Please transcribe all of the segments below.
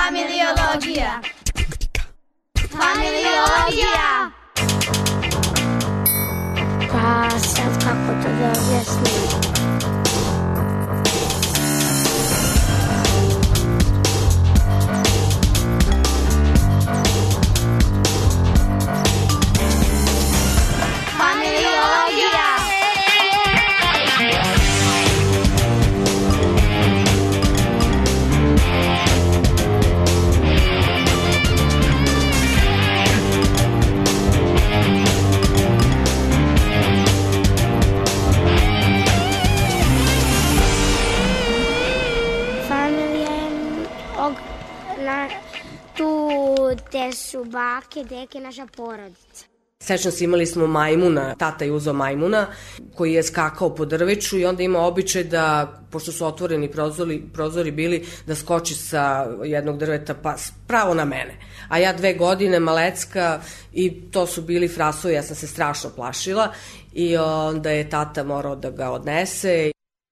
Familiologija. Familiologija. Pa sad kako to da objasnim? Gde su bake, deke, naša porodica. Sećam se, imali smo majmuna, tata je uzeo majmuna koji je skakao po drveću i onda ima običaj da, pošto su otvoreni prozori bili, da skoči sa jednog drveta pa pravo na mene. A ja 2 godine, malecka, i to su bili frasovi, ja sam se strašno plašila i onda je tata morao da ga odnese.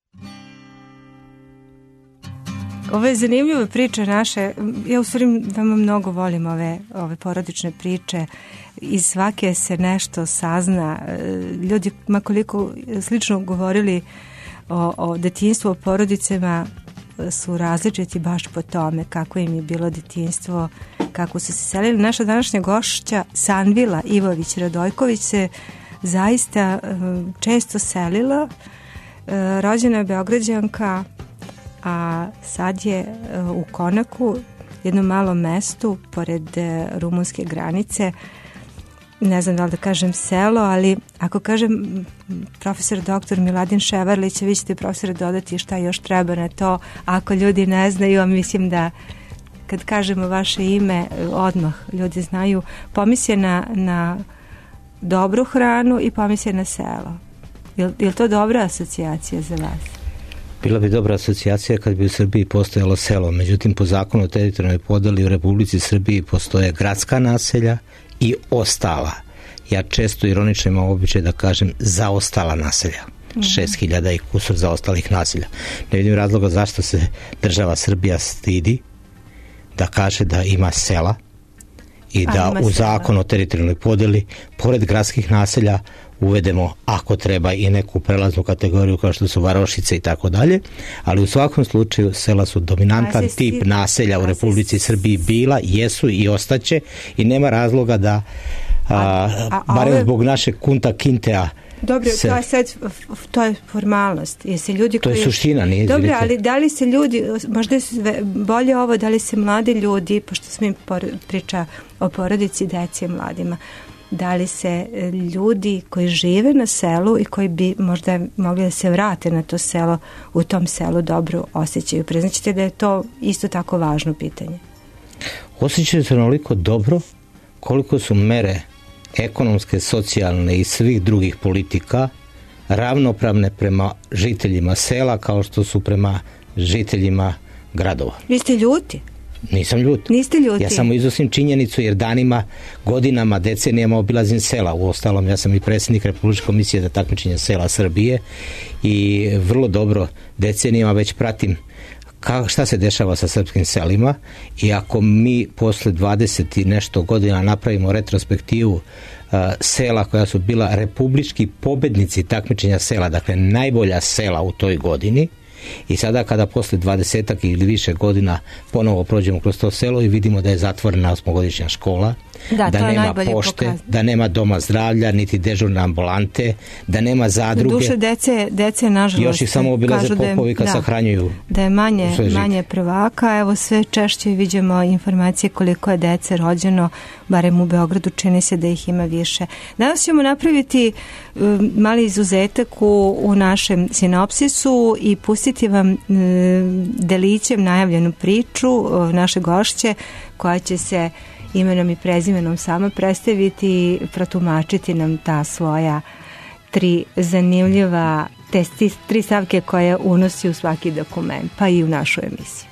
Ove zanimljive priče naše, ja u stvari veoma mnogo volim ove porodične priče, iz svake se nešto sazna. Ljudi, makoliko slično govorili o detinjstvu, o porodicama, su različiti baš po tome kako im je bilo detinjstvo, kako su se selili. Naša današnja gošća Sanvila Ivović Radojković se zaista često selila. Rođena je Beograđanka, a sad je u Konaku, jednom malom mestu pored rumunske granice. Ne znam da li da kažem selo, ali ako kažem profesor doktor Miladin Ševarlić, vi ćete profesor dodati šta još treba na to. Ako ljudi ne znaju, a mislim da kad kažemo vaše ime, odmah ljudi znaju, pomisle na dobru hranu i pomisle na selo. Je li to dobra asocijacija za vas? Bila bi dobra asocijacija kad bi u Srbiji postojalo selo, međutim po zakonu o teritorijalnoj podeli u Republici Srbiji postoje gradska naselja i ostala. Ja često ironično imam običaj da kažem zaostala naselja. 6.000 i kusur zaostalih naselja. Ne vidim razloga zašto se država Srbija stidi da kaže da ima sela i da u zakon o teritorijalnoj podeli pored gradskih naselja uvedemo, ako treba, i neku prelaznu kategoriju kao što su varošice i tako dalje, ali u svakom slučaju sela su dominantan tip naselja u Republici Srbiji bila, jesu i ostaće i nema razloga da barem zbog našeg kunta kintea. Dobro, to je formalnost. To je suština, nije. Dobro, ali da li se ljudi, možda je bolje ovo, da li se mladi ljudi, pošto smo im priča o porodici, deci i mladima, da li se ljudi koji žive na selu i koji bi možda mogli da se vrate na to selo, u tom selu dobro osjećaju? Priznaćete da je to isto tako važno pitanje? Osjećaju se onoliko dobro koliko su mere ekonomske, socijalne i svih drugih politika ravnopravne prema žiteljima sela kao što su prema žiteljima gradova. Vi ste ljuti? Nisam ljut. Niste ljuti? Ja samo iznosim činjenicu jer danima, godinama, decenijama obilazim sela. Uostalom, ja sam i predsjednik Republičke komisije za takmičenje sela Srbije i vrlo dobro decenijama već pratim šta se dešava sa srpskim selima i ako mi posle 20 i nešto godina napravimo retrospektivu sela koja su bila republički pobednici takmičenja sela, dakle najbolja sela u toj godini, i sada kada posle 20 ili više godina ponovo prođemo kroz to selo i vidimo da je zatvorena 8-godišnja škola, da nema pošte, da nema doma zdravlja, niti dežurne ambulante, da nema zadruge. Duše dece nažalost još ih samo obilaze popovi kad sahranjuju. Da je manje prvaka. Evo sve češće vidimo informacije koliko je dece rođeno, barem u Beogradu čini se da ih ima više. Danas ćemo napraviti mali izuzetak u našem sinopsisu i pustiti vam delićem najavljenu priču naše gošće koja će se imenom i prezimenom sama predstaviti i protumačiti nam ta svoja 3 zanimljiva, te 3 stavke koje unosi u svaki dokument, pa i u našu emisiju.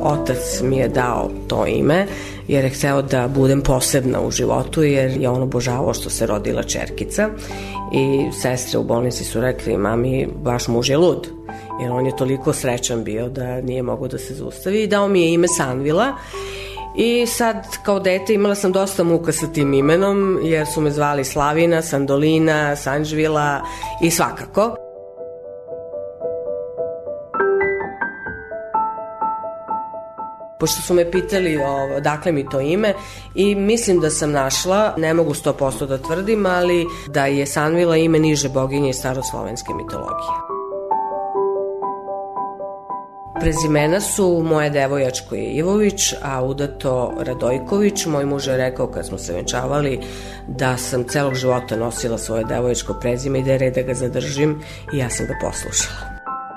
Otac mi je dao to ime jer je hteo da budem posebna u životu, jer je on obožavao što se rodila ćerkica i sestre u bolnici su rekli: mami, vaš muž je lud, jer on je toliko srećan bio da nije mogao da se zaustavi, i dao mi je ime Sanvila. I sad kao dete imala sam dosta muka sa tim imenom, jer su me zvali Slavina, Sandolina, Sanđvila i svakako. Pošto su me pitali dakle mi to ime, i mislim da sam našla, ne mogu 100% da tvrdim, ali da je Sanvila ime niže boginje iz staroslovenske mitologije. Prezimena su moje devojačko je Ivović, a udato Radojković. Moj muž je rekao kad smo se venčavali da sam celog života nosila svoje devojačko prezime i da je red da ga zadržim, i ja sam ga poslušala.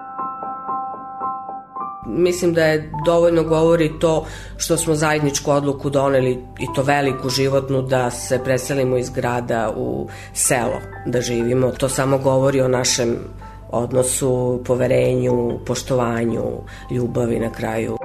Mislim da je dovoljno govori to što smo zajedničku odluku doneli, i to veliku životnu, da se preselimo iz grada u selo da živimo. To samo govori o našem odnosu, poverenju, poštovanju, ljubavi na kraju.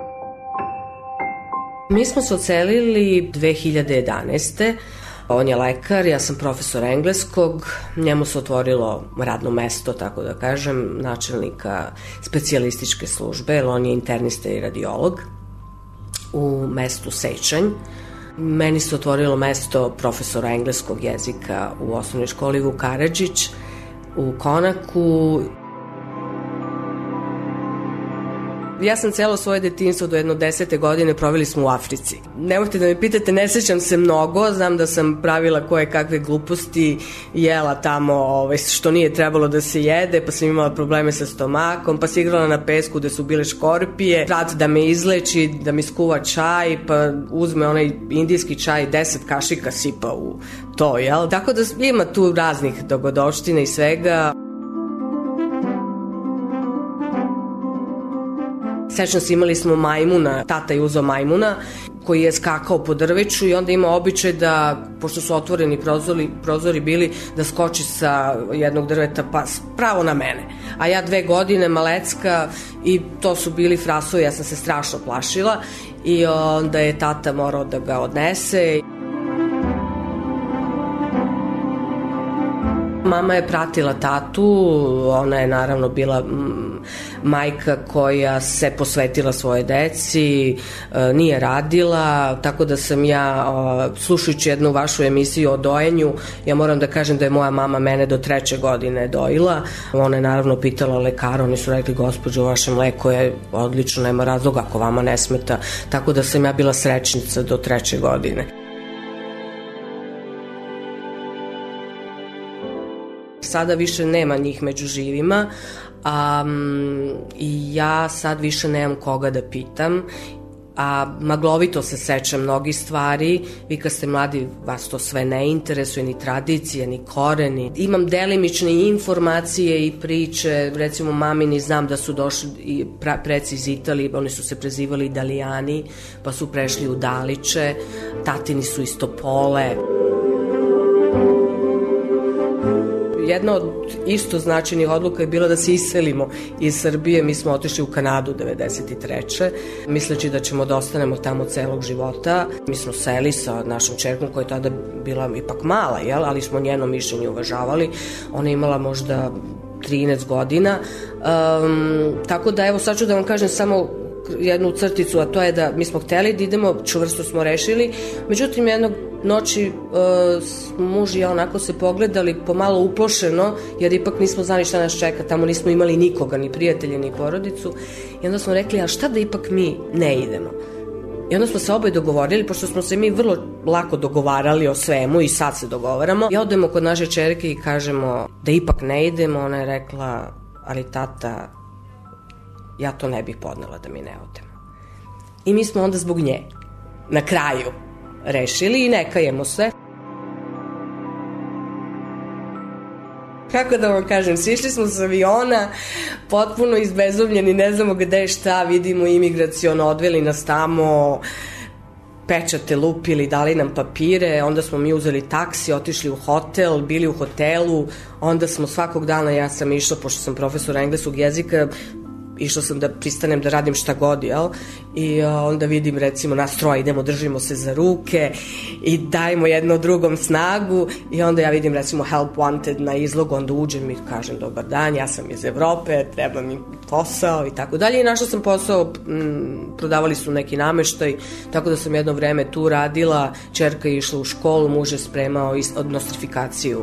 Mi smo se odselili 2011. On je lekar, ja sam profesor engleskog, njemu se otvorilo radno mesto, tako da kažem, načelnika specijalističke službe, jer on je internista i radiolog u mestu Sečanj. Meni se otvorilo mesto profesora engleskog jezika u osnovnoj školi Vuk Karadžić u Konaku. Ja sam celo svoje detinjstvo do jedno 10. godine proveli smo u Africi. Nemojte da me pitate, ne sećam se mnogo, znam da sam pravila koje kakve gluposti, jela tamo što nije trebalo da se jede, pa sam imala probleme sa stomakom, pa sam igrala na pesku gde su bile škorpije, brat da me izleči, da mi skuva čaj, pa uzme onaj indijski čaj, 10 kašika sipa u to, jel? Tako da ima tu raznih dogodovština i svega. Sećam se, imali smo majmuna, tata je uzeo majmuna koji je skakao po drveću i onda ima običaj da, pošto su otvoreni prozori bili, da skoči sa jednog drveta pa pravo na mene. A ja 2 godine, malecka, i to su bili frasovi, ja sam se strašno plašila, i onda je tata morao da ga odnese. Mama je pratila tatu, ona je naravno bila majka koja se posvetila svoje deci, nije radila, tako da sam ja, slušajući jednu vašu emisiju o dojenju, ja moram da kažem da je moja mama mene do 3. godine dojila. Ona je naravno pitala lekara, oni su rekli: gospođo, vaše mleko je odlično, nema razloga ako vama ne smeta, tako da sam ja bila srećnica do 3. godine. Sada više nema njih među živima, i ja sad više nemam koga da pitam, a maglovito se sećam mnogih stvari. Vi kad ste mladi, vas to sve ne interesuje, ni tradicije, ni koreni. Imam delimične informacije i priče, recimo mamini znam da su došli preci iz Italije, oni su se prezivali Italijani, pa su prešli u Daliće, tatini su iz Topole. Jedna od isto značajnih odluka je bila da se iselimo iz Srbije. Mi smo otišli u Kanadu 93. misleći da ćemo da ostanemo tamo celog života. Mi smo seli sa našom čerkom koja je tada bila ipak mala, jel? Ali smo njeno mišljenje uvažavali. Ona je imala možda 13 godina. Tako da evo sad ću da vam kažem samo jednu crticu, a to je da mi smo hteli da idemo, čvrsto smo rešili, međutim jednog noći muž i ja onako se pogledali pomalo uplošeno, jer ipak nismo znali šta nas čeka, tamo nismo imali nikoga, ni prijatelje, ni porodicu, i onda smo rekli: a šta da ipak mi ne idemo? I onda smo se oboje dogovorili, pošto smo se mi vrlo lako dogovarali o svemu i sad se dogovaramo, i odemo kod naše čerke i kažemo da ipak ne idemo. Ona je rekla: ali tata, ja to ne bih podnela da mi ne odemo. I mi smo onda zbog nje na kraju rešili i ne kajemo se. Kako da vam kažem, sišli smo s aviona, potpuno izbezumljeni, ne znamo gde je šta, vidimo imigracion, odveli nas tamo, pečate lupili, dali nam papire, onda smo mi uzeli taksi, otišli u hotel, bili u hotelu, onda smo svakog dana, ja sam išla, pošto sam profesor engleskog jezika, išla sam da pristanem da radim šta god, jel? I onda vidim recimo nas troje idemo, držimo se za ruke i dajemo jedno drugom snagu i onda ja vidim recimo help wanted na izlogu, onda uđem i kažem dobar dan, ja sam iz Evrope, treba mi posao i tako dalje i našla sam posao, prodavali su neki nameštaj, tako da sam jedno vreme tu radila, ćerka je išla u školu, muž je spremao nostrifikaciju.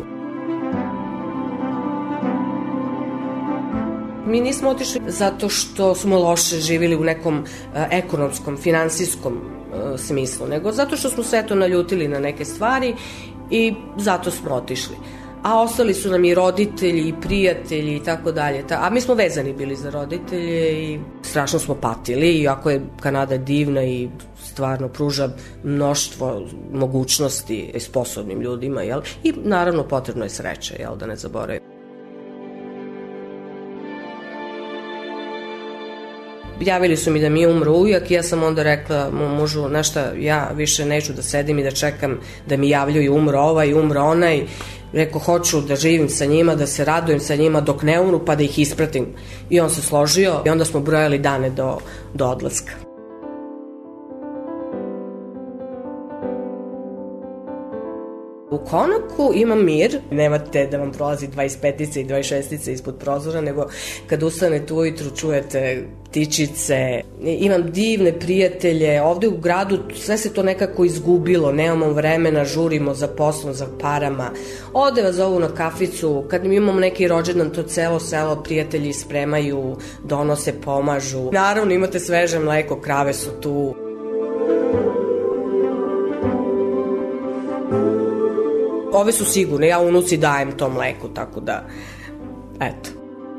Mi nismo otišli zato što smo loše živjeli u nekom ekonomskom, finansijskom smislu, nego zato što smo se eto naljutili na neke stvari i zato smo otišli. A ostali su nam i roditelji i prijatelji i tako dalje. A mi smo vezani bili za roditelje i strašno smo patili, iako je Kanada divna i stvarno pruža mnoštvo mogućnosti sposobnim ljudima, jel? I naravno potrebno je sreće, jel, da ne zaboravim. Javili su mi da mi je umro ujak i ja sam onda rekla mužu, znaš šta, ja više neću da sedim i da čekam da mi javljaju umro ovaj, umro onaj. Rekao, hoću da živim sa njima, da se radujem sa njima dok ne umru, pa da ih ispratim. I on se složio i onda smo brojali dane do odlaska. U Konaku imam mir, nemate da vam prolazi 25-ice i 26-ice ispod prozora, nego kad ustanete ujutru čujete ptičice, imam divne prijatelje, ovde u gradu sve se to nekako izgubilo, nemamo vremena, žurimo za poslom, za parama, ode vas zovu na kaficu, kad imamo neki rođendan, to celo selo prijatelji spremaju, donose, pomažu. Naravno imate sveže mleko, krave su tu. Ove su sigurne, ja unuci dajem to mleko, tako da, eto.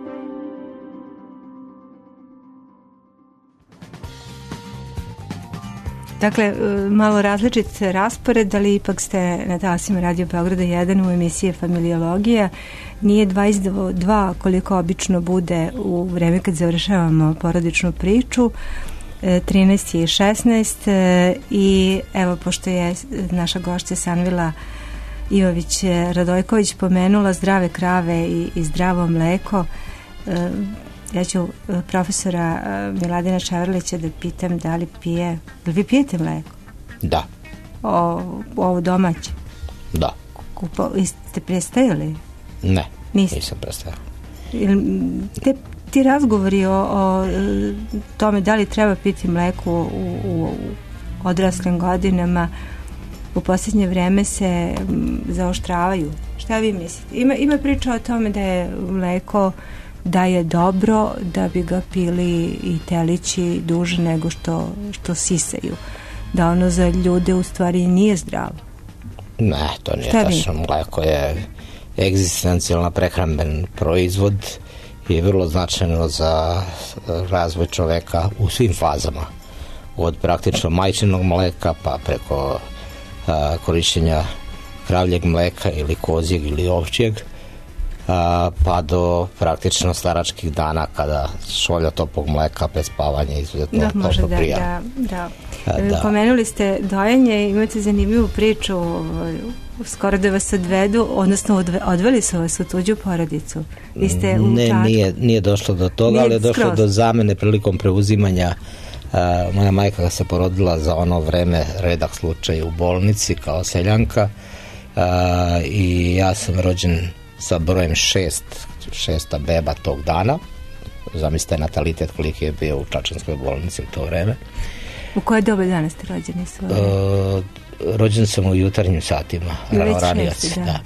Dakle, malo različit raspored, ali ipak ste na talasima Radio Beograda 1 u emisiji Familiologija. Nije 22 koliko obično bude u vreme kad završavamo porodičnu priču, 13 i 16 i evo, pošto je naša gošća Sanvila Ivović Radojković pomenula zdrave krave i zdravo mleko, ja ću profesora Miladina Čevrlića da pitam da li vi pijete mleko? Da. Ovo domaće? Da. Ste prestajali? Ne, nisam prestajala. Ti razgovori o tome da li treba piti mleko u odraslim godinama u posljednje vreme se zaoštravaju. Šta vi mislite? Ima priča o tome da je mleko da je dobro da bi ga pili i telići duže nego što sisaju. Da ono za ljude u stvari nije zdravo. Ne, to nije tačno. Mleko je egzistencijalna prehramben proizvod i vrlo značajno za razvoj čoveka u svim fazama. Od praktično majčinog mleka pa preko korišćenja kravljeg mleka ili kozijeg ili ovčjeg pa do praktično staračkih dana kada šolja toplog mleka pred spavanje izuzetno toplo prija. Da. Pomenuli ste dojenje, imate zanimljivu priču, skoro da vas odvedu, odnosno odveli su vas u tuđu porodicu. Vi ste u Čačku. Nije došlo do toga, ali je došlo do zamene prilikom preuzimanja. Moja majka se porodila za ono vreme redak slučaj u bolnici kao seljanka i ja sam rođen sa brojem 6 beba tog dana. Zamislite natalitet koliki je bio u Čačanskoj bolnici u to vreme. U koje dobe dana ste rođeni? Rođen sam u jutarnjim satima, ranijac. Da.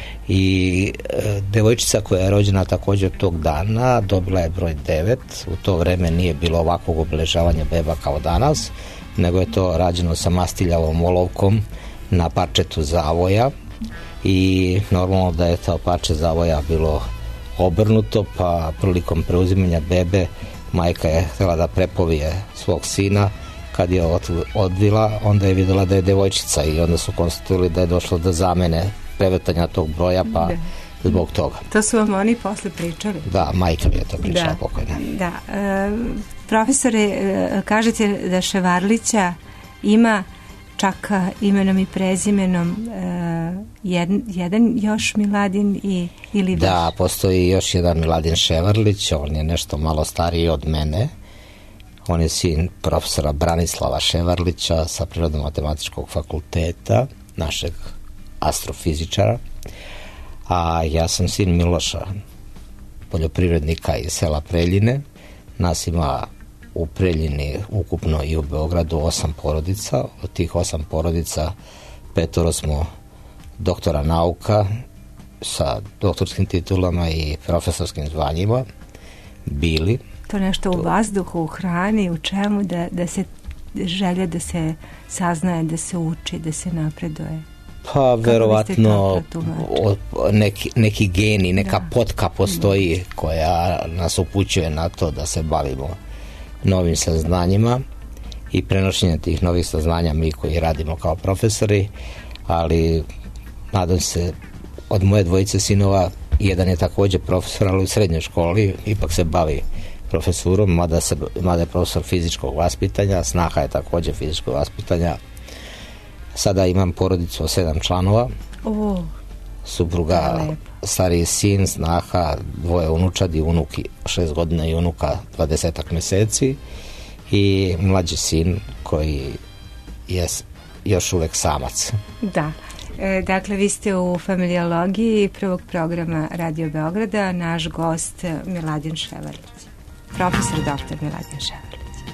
I devojčica koja je rođena također tog dana dobila je broj 9. U to vreme nije bilo ovakvog obeležavanja beba kao danas, nego je to rađeno sa mastiljavom olovkom na parčetu zavoja i normalno da je to parče zavoja bilo obrnuto, pa prilikom preuzimanja bebe majka je htjela da prepovije svog sina. Kad je odvila, onda je vidjela da je devojčica i onda su konstatovali da je došlo do zamene prevrtanja tog broja, pa zbog toga. To su vam oni posle pričali? Da, majka mi je to pričala pokojna. Da. Profesore, kažete da Ševarlića ima čak imenom i prezimenom jedan još Miladin ili više? Da, postoji još jedan Miladin Ševarlić, on je nešto malo stariji od mene. On je sin profesora Branislava Ševarlića sa Prirodno-matematičkog fakulteta, našeg astrofizičara, a ja sam sin Miloša, poljoprivrednika iz sela Preljine. Nas ima u Preljini ukupno i u Beogradu 8 porodica. Od tih 8 porodica 5 smo doktora nauka sa doktorskim titulama i profesorskim zvanjima bili. To nešto u vazduhu, u hrani, u čemu da se želja da se saznaje, da se uči, da se napreduje? Pa verovatno neki geni, neka potka postoji koja nas upućuje na to da se bavimo novim saznanjima i prenošenje tih novih saznanja mi koji radimo kao profesori, ali nadam se od moje dvojice sinova jedan je također profesor, ali u srednjoj školi ipak se bavi profesurom, mada je profesor fizičkog vaspitanja, snaha je također fizičkog vaspitanja. Sada imam porodicu od 7 članova, supruga, stariji sin, snaha, 2 unučadi, unuki 6 godina i unuka 20 mjeseci i mlađi sin koji je još uvek samac. Da. Dakle, vi ste u familiologiji prvog programa Radio Beograda, naš gost Miladin Ševarlić, profesor doktor Miladin Ševarlić.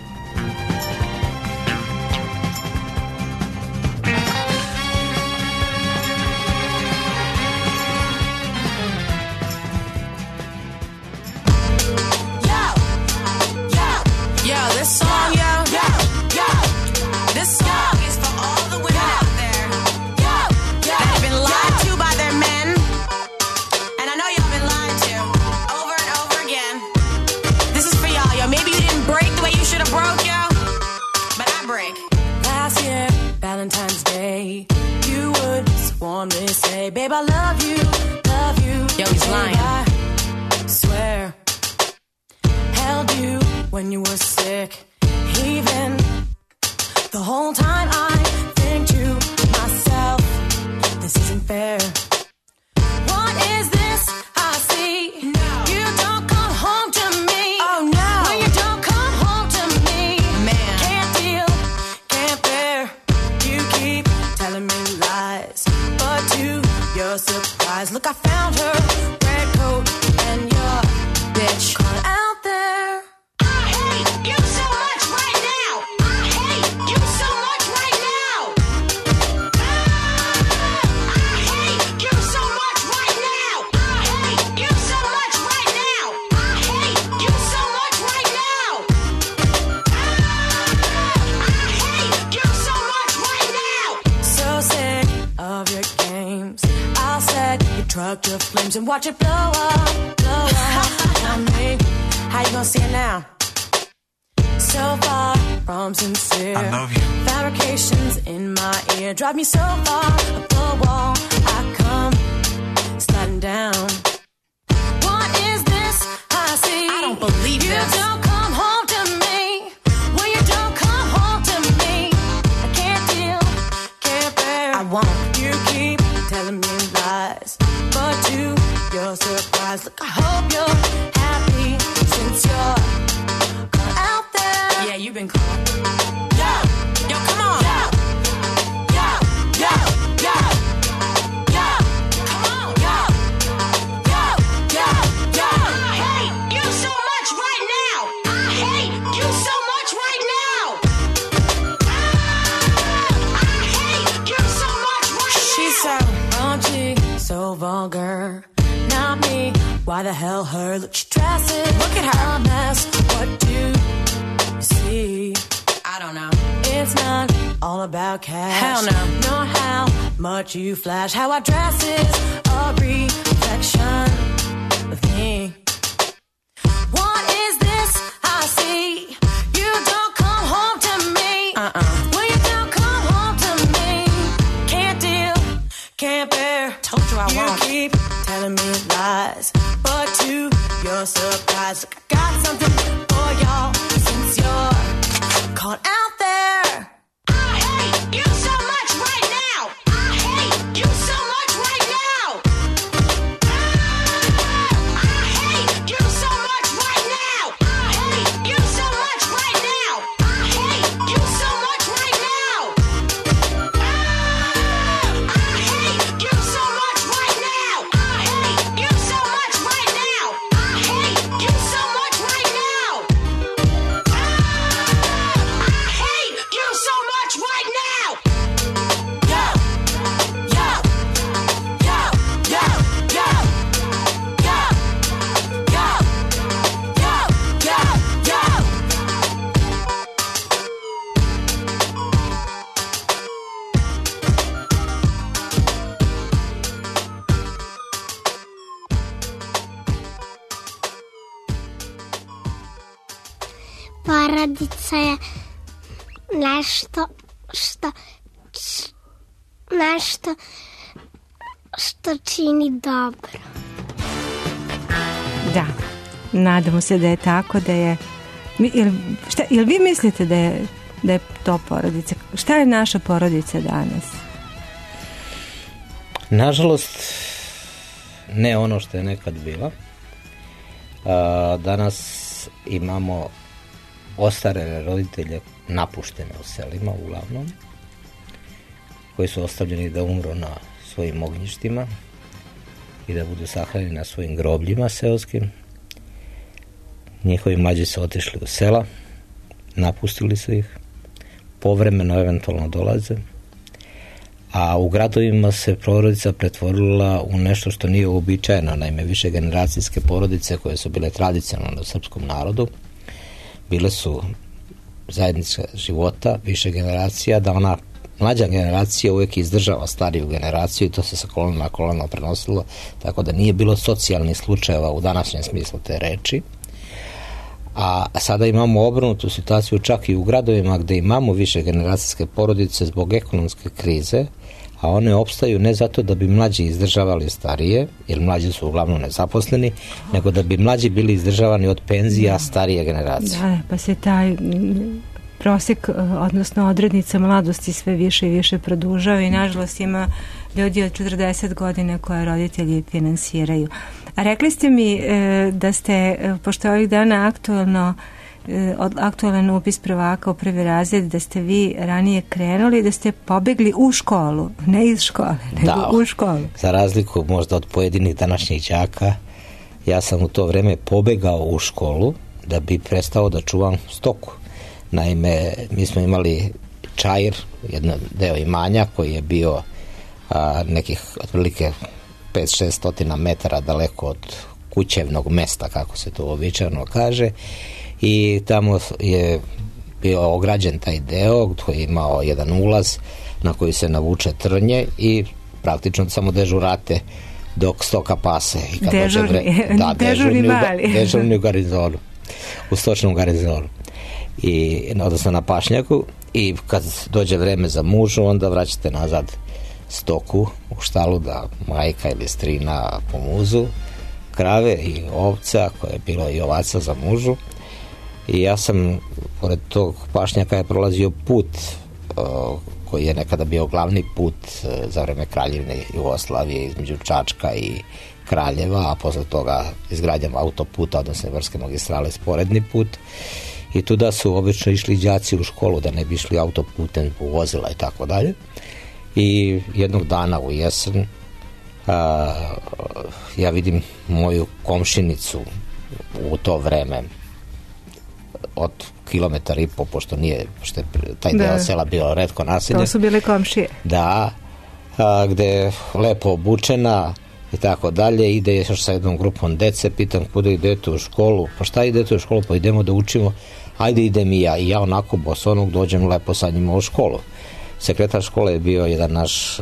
Valentine's Day, you would warmly say, babe, I love you, yo, he's lying, I swear, held you when you were sick, even the whole time I think to myself, this isn't fair, what is this I see, no. You don't come home to me, oh no, when you don't come home to me, man, can't deal, can't bear, you keep telling me lies, but to your surprise, look, I found her, red coat and your bitch caught out there. I hate you so much right now. I hate you so much right now. I hate you so much right now. I hate you so much right now. I hate you so much right now. I hate you so much right now. So sick of your games. I'll set your truck to flames and watch it blow up, blow up. Tell me, how you gonna see it now? So far from sincere, I love you. Fabrications in my ear drive me so far up the wall. I come sliding down. What is this I see? I don't believe you this. You don't come home to me. When you don't come home to me, I can't deal, can't bear. I won't. You keep telling me lies, but to your surprise, look, I hope you're happy since you're caught out there. Yeah, you've been caught. Yo, yo, come on. Yo, yo, yo, yo, yo, come on. Yo, yo, yo, yo. I hate you so much right now. I hate you so much right now. I hate you so much right now. She's so raunchy, so vulgar. Not me, why the hell her? Look, she dresses, look at her, a mess. What do you see? I don't know. It's not all about cash. Hell no. Nor how much you flash. How I dress is a reflection of me. What is this I see? You don't come home to me. When you don't come home to me, can't deal, can't bear. Told you I won't. You keep telling me lies, but to your surprise, look, I got something for y'all since you're caught out there. I hate you so much right now. I hate you so much. porodica je nešto što čini dobro. Da, nadamo se da je tako, da je... Jel vi mislite da je to porodica? Šta je naša porodica danas? Nažalost, ne ono što je nekad bila. Danas imamo ostarele roditelje, napuštene u selima uglavnom, koji su ostavljeni da umru na svojim ognjištima i da budu sahranjeni na svojim grobljima seoskim. Njihovi mlađi su otišli u sela, napustili su ih, povremeno eventualno dolaze, a u gradovima se porodica pretvorila u nešto što nije uobičajeno. Naime, više generacijske porodice koje su bile tradicionalne u srpskom narodu, bile su zajednica života, više generacija, da ona mlađa generacija uvijek izdržava stariju generaciju i to se sa kolona na kolona prenosilo, tako da nije bilo socijalnih slučajeva u današnjem smislu te reči. A sada imamo obrnutu situaciju čak i u gradovima gde imamo više generacijske porodice zbog ekonomske krize, a one opstaju ne zato da bi mlađi izdržavali starije, jer mlađi su uglavnom nezaposleni, nego da bi mlađi bili izdržavani od penzija starije generacije. Da, pa se taj prosek, odnosno odrednica mladosti sve više i više produžava i nažalost ima ljudi od 40 godina koje roditelji finansiraju. A rekli ste mi da ste, pošto ovih dana aktualan upis prvaka u prvi razred, da ste vi ranije krenuli, da ste pobegli u školu, ne iz škole, nego u školu. Za razliku možda od pojedinih današnjih đaka, ja sam u to vreme pobegao u školu da bi prestao da čuvam stoku. Naime, mi smo imali Čair, jedan deo imanja koji je bio nekih otprilike 500-600 metara daleko od kućevnog mesta, kako se to uobičajeno kaže, i tamo je bio ograđen taj deo koji je imao jedan ulaz na koji se navuče trnje i praktično samo dežurate dok stoka pase. I kad dežurni u garizonu, u stočnom garizonu, odnosno na pašnjaku, i kad dođe vreme za mužu, onda vraćate nazad stoku u štalu da majka ili strina pomuzu krave i ovca, koje je bilo i ovaca za mužu. I ja sam, pored tog pašnjaka je prolazio put koji je nekada bio glavni put za vreme Kraljevine Jugoslavije između Čačka i Kraljeva, a posle toga izgradnjom autoputa, odnosno Ibarske magistrale, sporedni put. I tuda su obično išli đaci u školu da ne bi išli autoputem u vozila i tako dalje. I jednog dana u jesen ja vidim moju komšinicu u to vreme od 1,5 km, pošto je taj deo sela bio retko naseljen. To su bile komšije. Da, gde je lepo obučena i tako dalje, ide još sa jednom grupom dece, pitam kuda idete u školu, pa šta idete u školu, pa idemo da učimo, ajde idem i ja, onako bosonog dođem lepo sa njima u školu. Sekretar škole je bio jedan naš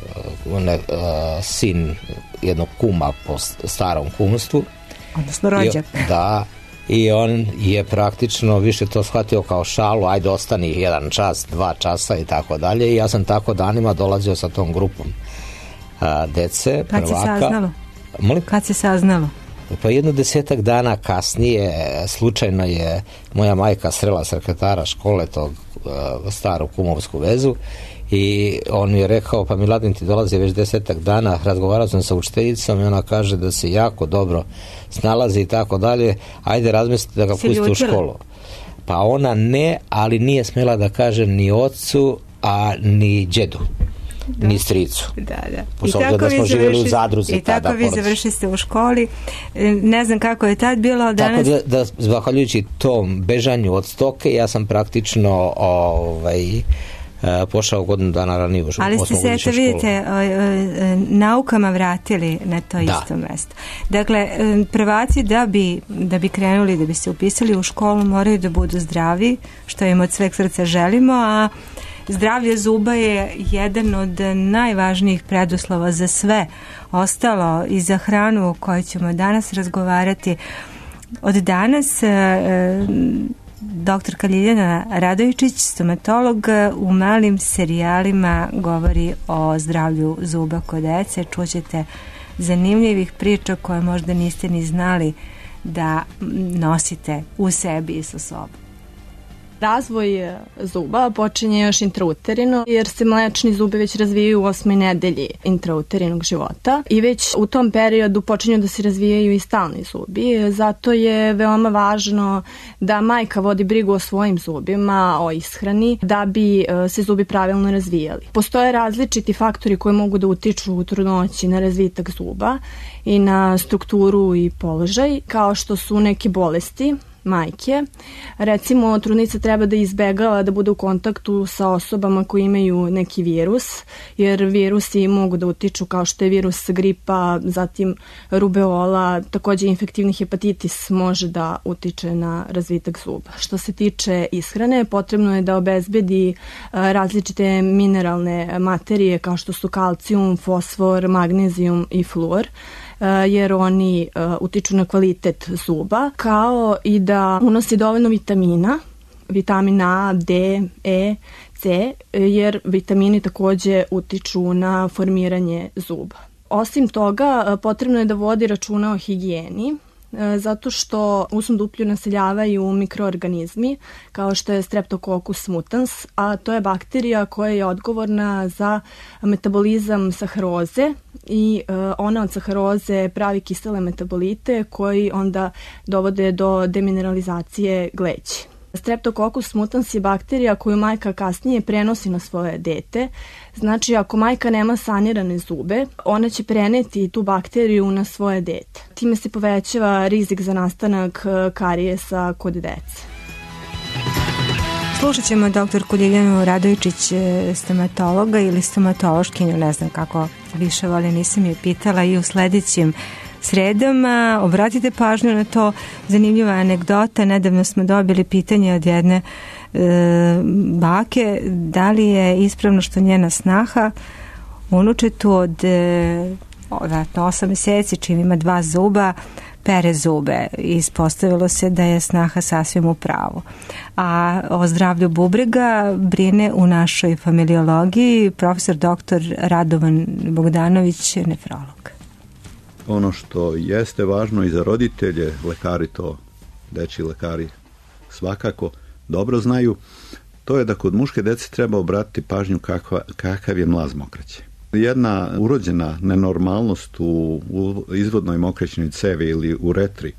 sin jednog kuma po starom kumstvu. Odnosno rođak. Da, i on je praktično više to shvatio kao šalu, ajde ostani 1 čas, 2 časa i tako dalje, i ja sam tako danima dolazio sa tom grupom dece, prvaka. Kad se saznalo? Molim? Kad se saznalo? Pa 10 dana kasnije slučajno je moja majka srela sekretara škole, tog staru kumovsku vezu, i on mi je rekao, pa Miladin ti dolazi već 10 dana, razgovarao sam sa učiteljicom i ona kaže da se jako dobro snalazi i tako dalje, ajde razmislite da ga pusti u školu. Pa ona ne, ali nije smjela da kaže ni ocu, a ni đedu. Da. Ni stricu. Da. I tako da smo živjeli u zadruzi. I tako vi završiste u školi. Ne znam kako je tad bilo. Danas... Tako da zahvaljujući tom bežanju od stoke, ja sam praktično pošao godinu dana ranije u školu. Ali ste se, eto vidite, naukama vratili na to isto mesto. Dakle, prvaci da bi krenuli, da bi se upisali u školu, moraju da budu zdravi, što im od sveg srca želimo, a zdravlje zuba je jedan od najvažnijih preduslova za sve ostalo i za hranu o kojoj ćemo danas razgovarati. Od danas Doktorka Ljiljana Radojičić, stomatolog, u malim serijalima govori o zdravlju zuba kod dece. Čućete zanimljivih priča koje možda niste ni znali da nosite u sebi i sa sobom. Razvoj zuba počinje još intrauterino, jer se mlečni zubi već razvijaju u 8. nedelji intrauterinog života i već u tom periodu počinju da se razvijaju i stalni zubi. Zato je veoma važno da majka vodi brigu o svojim zubima, o ishrani, da bi se zubi pravilno razvijali. Postoje različiti faktori koji mogu da utiču u trudnoći na razvitak zuba i na strukturu i položaj, kao što su neke bolesti majke. Recimo, trudnica treba da izbegava da bude u kontaktu sa osobama koji imaju neki virus, jer virusi mogu da utiču, kao što je virus gripa, zatim rubeola, takođe infektivni hepatitis može da utiče na razvitak zuba. Što se tiče ishrane, potrebno je da obezbedi različite mineralne materije kao što su kalcijum, fosfor, magnezijum i fluor, jer oni utiču na kvalitet zuba, kao i da unosi dovoljno vitamina, vitamin A, D, E, C, jer vitamini takođe utiču na formiranje zuba. Osim toga, potrebno je da vodi računa o higijeni, zato što usnu duplju naseljavaju mikroorganizmi kao što je Streptococcus mutans, a to je bakterija koja je odgovorna za metabolizam saharoze i ona od saharoze pravi kisele metabolite koji onda dovode do demineralizacije gleđa. Streptococcus mutans je bakterija koju majka kasnije prenosi na svoje dete. Znači, ako majka nema sanirane zube, ona će preneti tu bakteriju na svoje dete. Time se povećava rizik za nastanak karijesa kod dece. Slušat ćemo doktorku Ljiljanu Radojičić, stomatologa ili stomatološkinju, ne znam kako više voli, nisam je pitala, i u sledećim sredama. Obratite pažnju na to, zanimljiva anegdota. Nedavno smo dobili pitanje od jedne bake, da li je ispravno što njena snaha unučetu od 8 meseci, čim ima 2 zuba, pere zube. Ispostavilo se da je snaha sasvim u pravu. A o zdravlju bubrega brine u našoj familiologiji profesor dr. Radovan Bogdanović, nefrolog. Ono što jeste važno i za roditelje, lekari to, dečji lekari svakako dobro znaju, to je da kod muške dece treba obratiti pažnju kakav je mlaz mokraće. Jedna urođena nenormalnost u izvodnoj mokraćnoj cevi ili uretri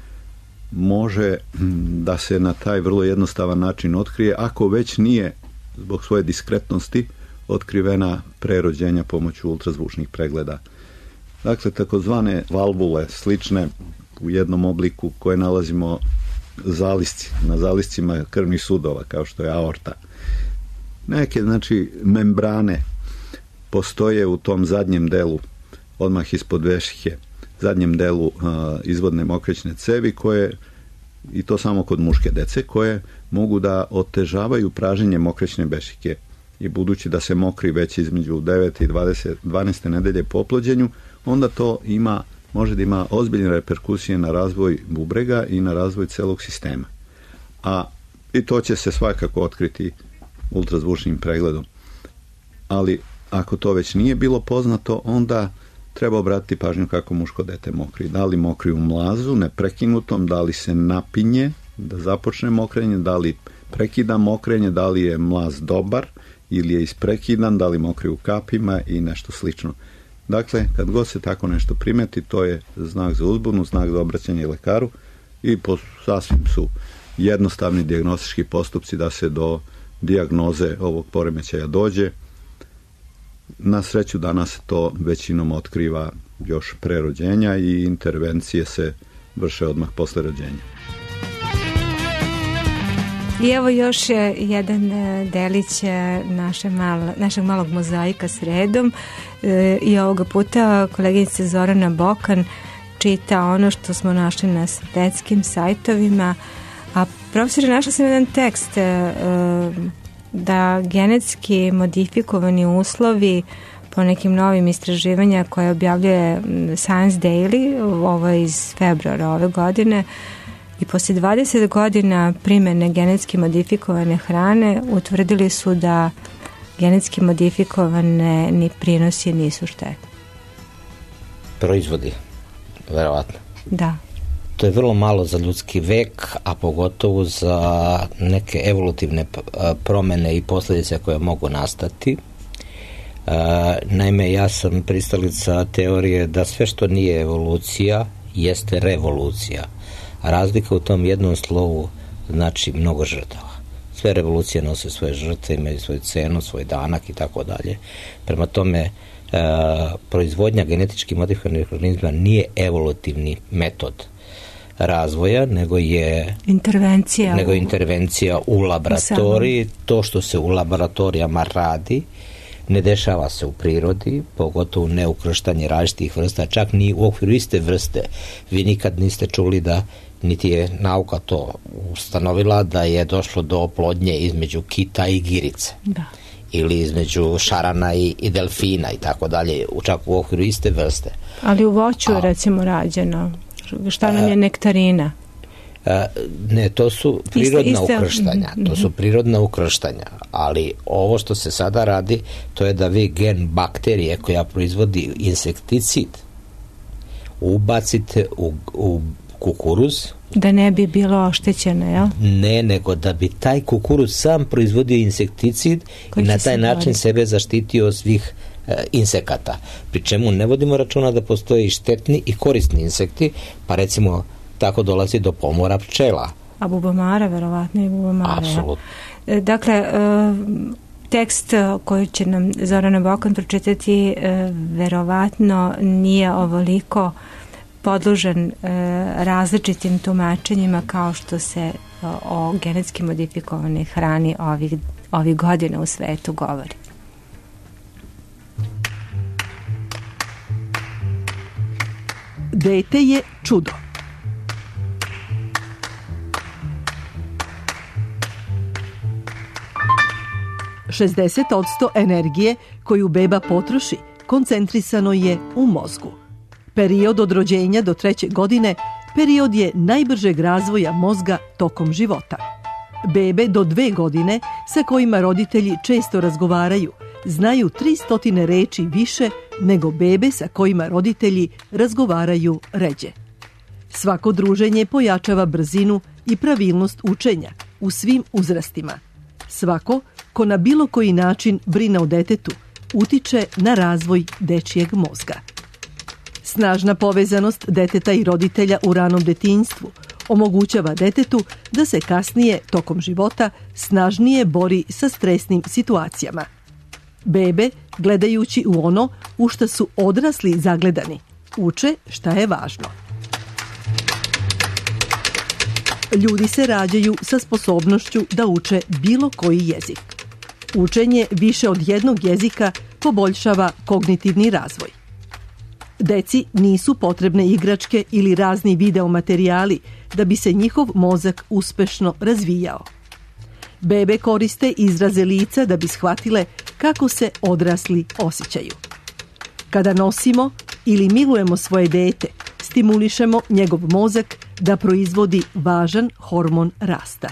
može da se na taj vrlo jednostavan način otkrije, ako već nije zbog svoje diskretnosti otkrivena pre rođenja pomoću ultrazvučnih pregleda. Dakle, takozvane valvule slične u jednom obliku koje nalazimo na zaliscima krvnih sudova, kao što je aorta. Neke, znači, membrane postoje u tom zadnjem delu, odmah ispod vešihe, zadnjem delu izvodne mokraćne cevi, koje, i to samo kod muške dece, koje mogu da otežavaju praženje mokraćne bešike. I budući da se mokri već između 9. i 12. nedelje po oplođenju, onda to može da ima ozbiljne reperkusije na razvoj bubrega i na razvoj celog sistema. I to će se svakako otkriti ultrazvučnim pregledom. Ali ako to već nije bilo poznato, onda treba obratiti pažnju kako muško dete mokri. Da li mokri u mlazu, neprekinutom, da li se napinje, da započne mokrenje, da li prekida mokrenje, da li je mlaz dobar ili je isprekidan, da li mokri u kapima i nešto slično. Dakle, kad god se tako nešto primeti, to je znak za uzbunu, znak za obraćanje lekaru i sasvim su jednostavni dijagnostički postupci da se do dijagnoze ovog poremećaja dođe. Na sreću danas se to većinom otkriva još pre rođenja i intervencije se vrše odmah posle rođenja. I evo još jedan delić našeg malog mozaika sredom i ovoga puta koleginica Zorana Bokan čita ono što smo našli na svetskim sajtovima, a profesor, našla sam jedan tekst da genetski modifikovani uslovi po nekim novim istraživanja koje objavljuje Science Daily, ovo je iz februara ove godine, I posle 20 godina primene genetski modifikovane hrane utvrdili su da genetski modifikovane ni prinosi nisu štetni. Proizvodi, verovatno. Da. To je vrlo malo za ljudski vek, a pogotovo za neke evolutivne promene i posljedice koje mogu nastati. Naime, ja sam pristalica teorije da sve što nije evolucija jeste revolucija. A razlika u tom jednom slovu znači mnogo žrtava. Sve revolucije nose svoje žrtve, imaju svoju cenu, svoj danak i tako dalje. Prema tome, proizvodnja genetički modifikovanih organizma nije evolutivni metod razvoja, nego je intervencija u laboratoriji. To što se u laboratorijama radi ne dešava se u prirodi, pogotovo ne ukrštanje različitih vrsta, čak ni u okviru iste vrste. Vi nikad niste čuli da, niti je nauka to ustanovila, da je došlo do oplodnje između kita i girice. Da. Ili između šarana i delfina i tako dalje, čak u okviru iste vrste. Ali u voću je recimo rađeno. Šta nam je nektarina? Ne, to su prirodna ukrštanja. To su prirodna ukrštanja. Ali ovo što se sada radi, to je da vi gen bakterije koja proizvodi insekticid ubacite u kukuruz. Da ne bi bilo oštećeno, jel? Ne, nego da bi taj kukuruz sam proizvodio insekticid i na taj način sebe zaštitio od svih insekata. Pri čemu ne vodimo računa da postoje i štetni i korisni insekti, pa recimo tako dolazi do pomora pčela. A bubamara, verovatno i bubamara. Apsolutno. Dakle, tekst koji će nam Zorana Bokan pročitati verovatno nije ovoliko podložen različitim tumačenjima kao što se o genetski modifikovanoj hrani ovih godina u svetu govori. Dete je čudo. %60 energije koju beba potroši koncentrisano je u mozgu. Period od rođenja do 3. godine period je najbržeg razvoja mozga tokom života. Bebe do 2 godine, sa kojima roditelji često razgovaraju, znaju 300 reči više nego bebe sa kojima roditelji razgovaraju ređe. Svako druženje pojačava brzinu i pravilnost učenja u svim uzrastima. Svako ko na bilo koji način brine o detetu utiče na razvoj dečijeg mozga. Snažna povezanost deteta i roditelja u ranom detinjstvu omogućava detetu da se kasnije, tokom života, snažnije bori sa stresnim situacijama. Bebe, gledajući u ono u šta su odrasli zagledani, uče šta je važno. Ljudi se rađaju sa sposobnošću da uče bilo koji jezik. Učenje više od jednog jezika poboljšava kognitivni razvoj. Deci nisu potrebne igračke ili razni videomaterijali da bi se njihov mozak uspešno razvijao. Bebe koriste izraze lica da bi shvatile kako se odrasli osjećaju. Kada nosimo ili milujemo svoje dete, stimulišemo njegov mozak da proizvodi važan hormon rasta.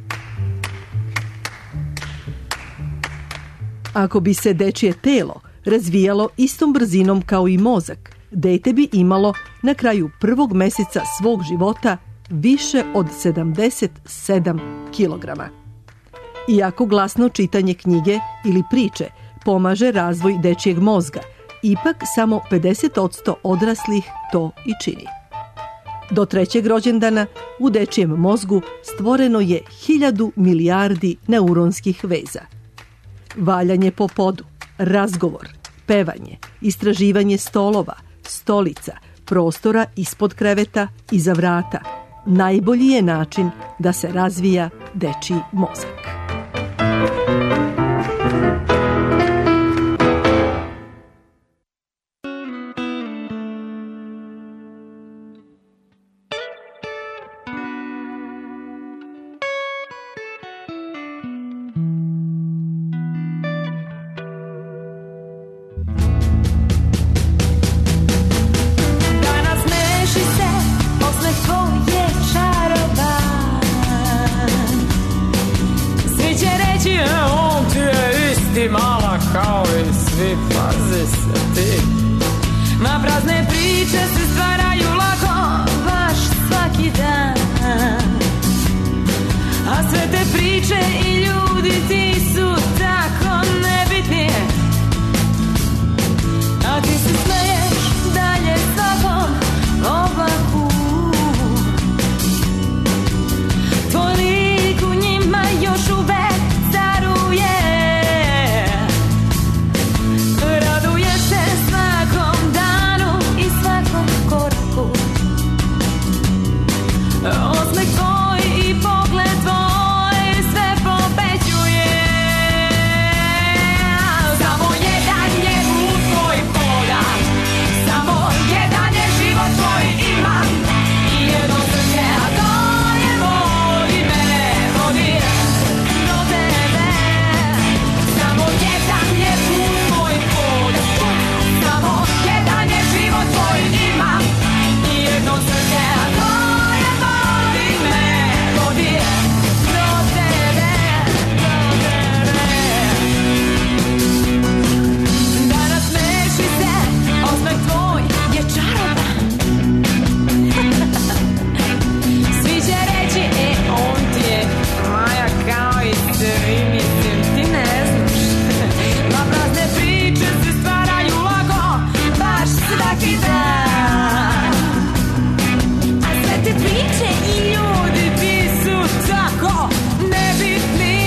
Ako bi se dečije telo razvijalo istom brzinom kao i mozak, dete bi imalo na kraju 1. meseca svog života više od 77 kilograma. Iako glasno čitanje knjige ili priče pomaže razvoj dečijeg mozga, ipak samo 50% odraslih to i čini. Do 3. rođendana u dečijem mozgu stvoreno je 1000 milijardi neuronskih veza. Valjanje po podu, razgovor, pevanje, istraživanje stolova, stolica, prostora ispod kreveta, iza vrata, najbolji je način da se razvija dečiji mozak. Danas neši se, osmeh tvoj je čaroban. ti, pazi se ti. Na prazne priče se stvaraju lako, baš svaki dan. A sve te priče i ljudi ti su tako nebitni. A ti se smeješ dalje svakom oblaku. Tvoj lik u njima još uvek caruje. Raduješ se svakom danu i svakom koraku. Osmeh tvoj i pogled tvoj sve pobeđuje. Samo jedan je put tvoj voda, samo jedan je život tvoj ima. I jedno srce, a to je voli me, vodi do tebe. Samo jedan je put tvoj voda, samo jedan je život tvoj ima. I jedno srce, a to je voli me, vodi do tebe, do tebe. Danas smeši se, osmeh tvoj je čaroban. Svi će reći, on ti je Maja kao i svi, mislim, ti ne znaš. Na prazne priče se stvaraju lako, baš svaki dan. A sve te priče i ljudi ti su tako nebitni.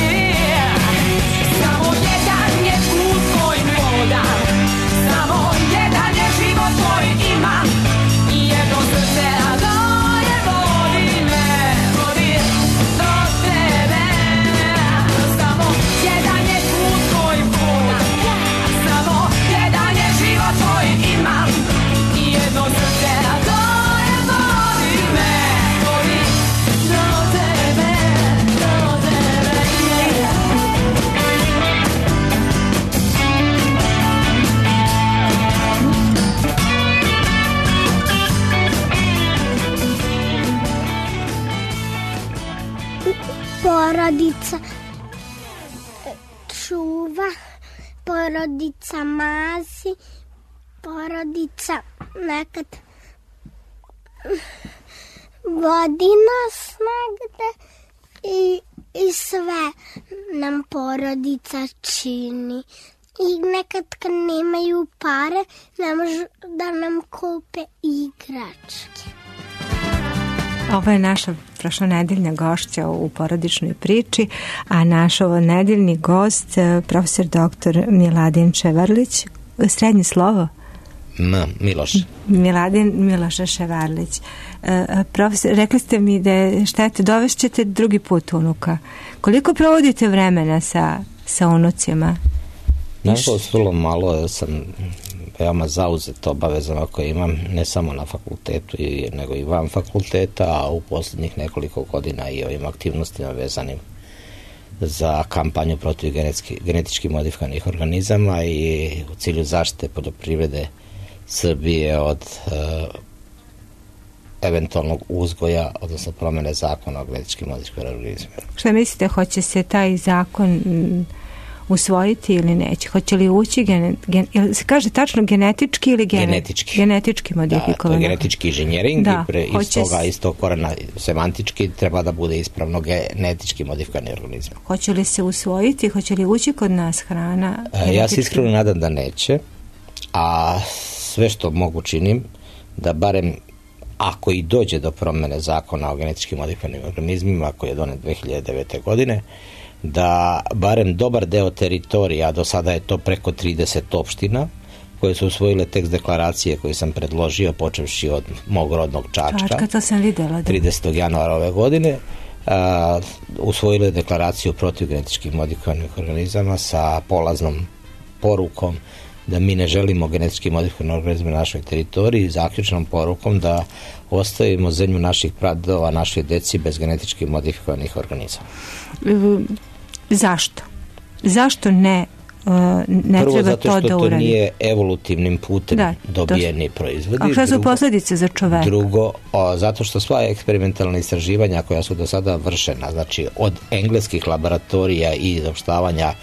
Samo jedan je put tvoj voda, samo jedan je život tvoj ima. I jedno srce, a to je vodi me, vodi do tebe. Samo jedan je put tvoj voda, samo jedan je život tvoj ima. I jedno srce, a to je vodi me, vodi do tebe, do tebe. Porodica čuva, porodica mazi, porodica nekad vodi nas negde i sve nam porodica čini. I nekad kad nemaju pare, ne može da nam kupe igračke. Ovo je naša prošlonedeljna gošća u porodičnoj priči, a naš ovonedeljni gost, profesor doktor Miladin Ševarlić, srednje slovo? Miloš. Miloša Ševarlić. Profesor, rekli ste mi da je štete, dovešćete drugi put unuka. Koliko provodite vremena sa unucima? Nažalost, vrlo malo, ja sam veoma zauzet obavezama koje imam, ne samo na fakultetu, nego i van fakulteta, a u posljednjih nekoliko godina i ovim aktivnostima vezanim za kampanju protiv genetički modifikovanih organizama i u cilju zaštite poljoprivrede Srbije od eventualnog uzgoja, odnosno promene zakona o genetički modifikovanim organizmima. Šta mislite, hoće se taj zakon usvojiti ili neće? Hoće li ući se kaže tačno genetički ili genetički modifikovano? Da, to je genetički inženjering i iz tog korena semantički treba da bude ispravno genetički modifikovani organizmi. Hoće li se usvojiti? Hoće li ući kod nas hrana? Ja se iskreno nadam da neće, a sve što mogu činim da barem ako i dođe do promene zakona o genetički modifikovanim organizmima koji je donet 2009. godine, da barem dobar deo teritorija, a do sada je to preko 30 opština, koje su usvojile tekst deklaracije koji sam predložio, počevši od mog rodnog Čačka, to sam videla, da. 30. januara ove godine, usvojile deklaraciju protiv genetičkih modifikovanih organizama sa polaznom porukom da mi ne želimo genetički modifikovane organizme na našoj teritoriji i zaključnom porukom da ostavimo zemlju naših pradedova, našoj deci bez genetički modifikovanih organizama. Zašto? Zašto ne Prvo, treba to da uradi? Prvo, zato što to nije evolutivnim putem dobijeni proizvodi. A šta su posljedice za čoveka? Drugo, zato što sva eksperimentalna istraživanja koja su do sada vršena, znači od engleskih laboratorija i izopštavanja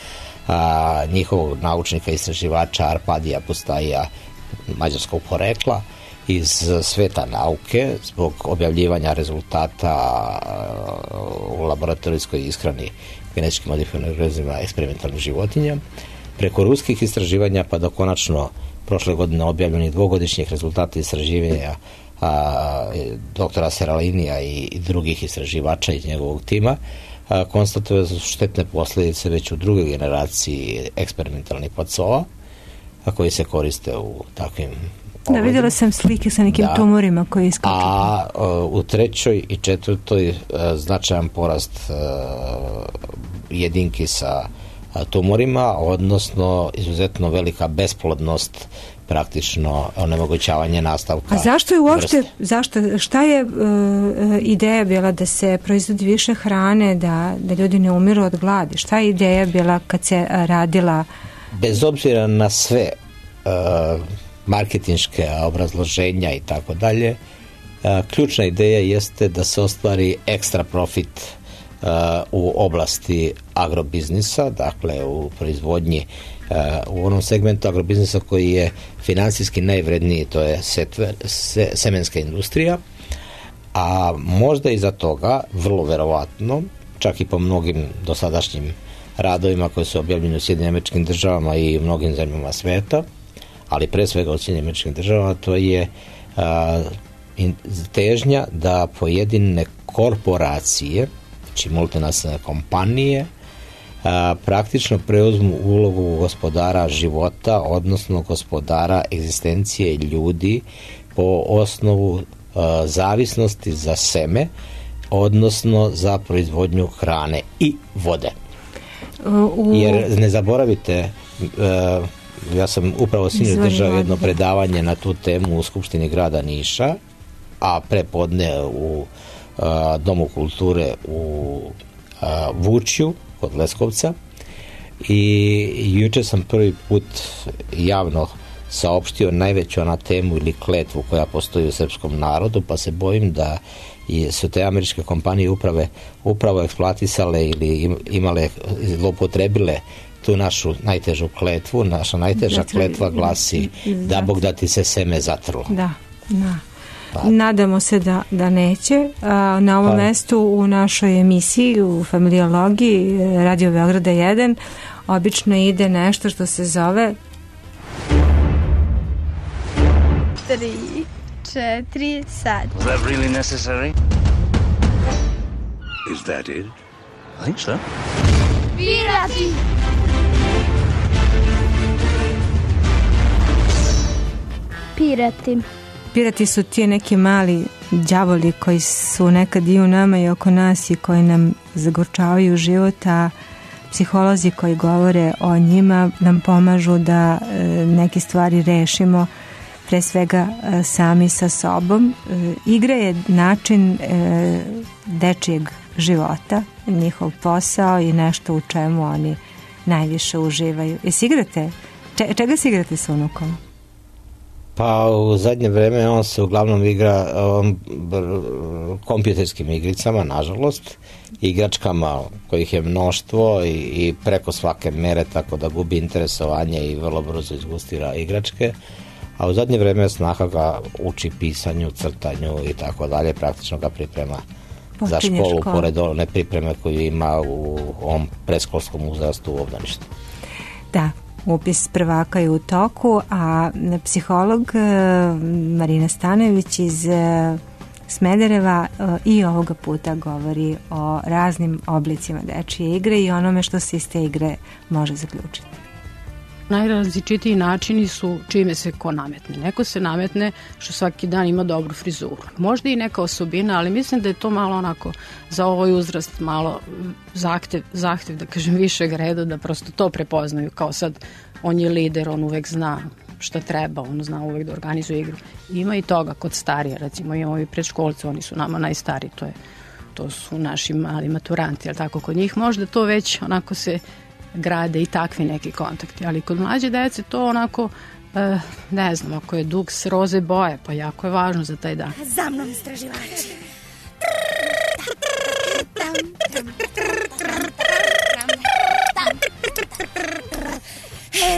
njihovog naučnika istraživača Arpadija Pustaija, mađarskog porekla, iz sveta nauke zbog objavljivanja rezultata u laboratorijskoj ishrani genetički modifikovanih organizama eksperimentalnih životinja, preko ruskih istraživanja pa do konačno prošle godine objavljenih dvogodišnjih rezultata istraživanja doktora Seralinija i drugih istraživača iz njegovog tima, konstatuje da su štetne posljedice već u drugoj generaciji eksperimentalnih pacova, koji se koriste u takvim Da, vidjela sam slike sa nekim tumorima koji iskaču. A u trećoj i četvrtoj značajan porast jedinki sa tumorima, odnosno izuzetno velika besplodnost, praktično onemogućavanje nastavka. A zašto je uopšte, šta je ideja bila da se proizvodi više hrane, da ljudi ne umiru od gladi? Šta je ideja bila kad se radila? Bez obzira na sve marketinške obrazloženja i tako dalje, ključna ideja jeste da se ostvari ekstra profit u oblasti agrobiznisa, dakle u proizvodnji, u onom segmentu agrobiznisa koji je finansijski najvredniji, to je semenska industrija, a možda iza toga, vrlo verovatno, čak i po mnogim dosadašnjim radovima koji su objavljeni u Sjedinjenim Američkim Državama i u mnogim zemljama sveta, ali pre svega u Sjedinjenim Američkim Državama, to je težnja da pojedine korporacije, znači multinacionalne kompanije, praktično preuzmu ulogu gospodara života, odnosno gospodara egzistencije ljudi po osnovu zavisnosti za seme, odnosno za proizvodnju hrane i vode. Jer ne zaboravite, ja sam upravo sinoć držao jedno predavanje na tu temu u Skupštini grada Niša, a prepodne u Domu kulture u Vučju kod Leskovca, i juče sam prvi put javno saopštio najveću na temu ili kletvu koja postoji u srpskom narodu, pa se bojim da su te američke kompanije upravo eksploatisale ili imale, zloupotrebile tu našu najtežu kletvu. Naša najteža kletva glasi da Bog da ti se seme zatrlo. Da. Nadamo se da neće. Na ovom mestu u našoj emisiji u familiologiji Radio Beograda 1 obično ide nešto što se zove 3, 4, sad. Was that really necessary? Is that it? I think so. Pirati! Pirati. Pirati su ti neki mali đavoli koji su nekad i u nama i oko nas i koji nam zagorčavaju život, a psiholozi koji govore o njima nam pomažu da neke stvari rešimo, pre svega sami sa sobom. Igra je način dečijeg života, njihov posao i nešto u čemu oni najviše uživaju. Jesi igrate? Čega se igrate sa unukom? Pa u zadnje vreme on se uglavnom igra kompjuterskim igricama, nažalost, igračkama kojih je mnoštvo i preko svake mere, tako da gubi interesovanje i vrlo brzo izgustira igračke. A u zadnje vreme snaha ga uči pisanju, crtanju i tako dalje, praktično ga priprema za školu, pored one pripreme koju ima u ovom predškolskom uzrastu u obdaništu. Da, upis prvaka je u toku, a psiholog Marina Stanojević iz Smedereva i ovoga puta govori o raznim oblicima dečije igre i onome što se iz te igre može zaključiti. Najrazličitiji načini su čime se ko nametne. Neko se nametne što svaki dan ima dobru frizuru. Možda i neka osobina, ali mislim da je to malo onako za ovaj uzrast malo zahtev da kažem višeg reda, da prosto to prepoznaju kao sad on je lider, on uvek zna šta treba, on zna uvek da organizuje igru. Ima i toga kod starije, recimo imamo i predškolce, oni su nama najstariji, to su naši mali maturanti, ali tako kod njih možda to već onako se grade i takvi neki kontakti, ali kod mlađe dece to onako ne znam, ako je duks roze boje, pa jako je važno za taj dan. Za mnom istraživači.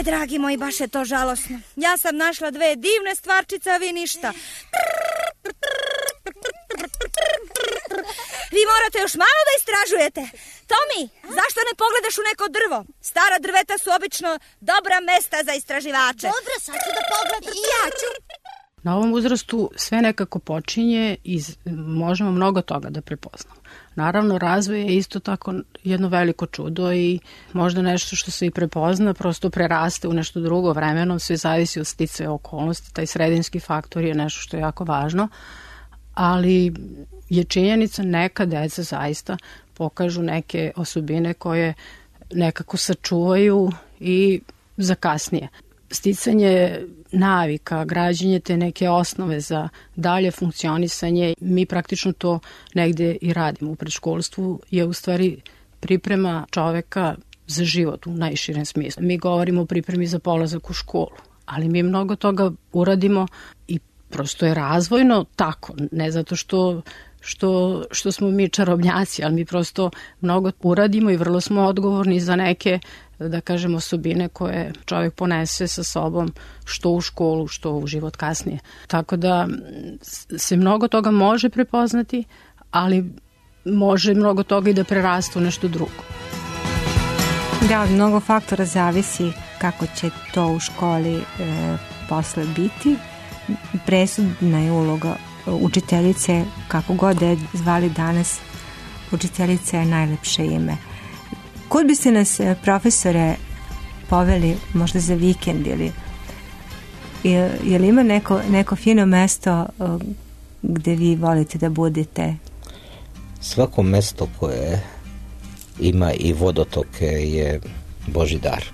dragi moji, baš je to žalosno. Ja sam našla 2 divne stvarčice, a vi ništa. Vi morate još malo da istražujete. Tomi, zašto ne pogledaš u neko drvo? Stara drveta su obično dobra mesta za istraživače. Dobro, sad ću da pogledam. I ja ću. Na ovom uzrastu sve nekako počinje i možemo mnogo toga da prepoznamo. Naravno, razvoj je isto tako jedno veliko čudo i možda nešto što se i prepozna, prosto preraste u nešto drugo vremenom, sve zavisi od sticaja okolnosti, taj sredinski faktor je nešto što je jako važno, ali je činjenica neka deca zaista pokažu neke osobine koje nekako sačuvaju i za kasnije. Sticanje navika, građenje te neke osnove za dalje funkcionisanje, mi praktično to negde i radimo. U predškolstvu je u stvari priprema čoveka za život u najširem smislu. Mi govorimo o pripremi za polazak u školu, ali mi mnogo toga uradimo i prosto je razvojno tako, ne zato što smo mi čarobnjaci, ali mi prosto mnogo uradimo i vrlo smo odgovorni za neke, da kažem, osobine koje čovjek ponese sa sobom što u školu, što u život kasnije. Tako da se mnogo toga može prepoznati, ali može mnogo toga i da preraste u nešto drugo. Da, od mnogo faktora zavisi kako će to u školi posle biti. Presudna je uloga učiteljice, kako god da je zvali danas, učiteljica je najlepše ime. Kud bi se nas, profesore, poveli možda za vikend ili je li ima neko fino mesto gde vi volite da budete? Svako mesto koje ima i vodotoke je Božji dar.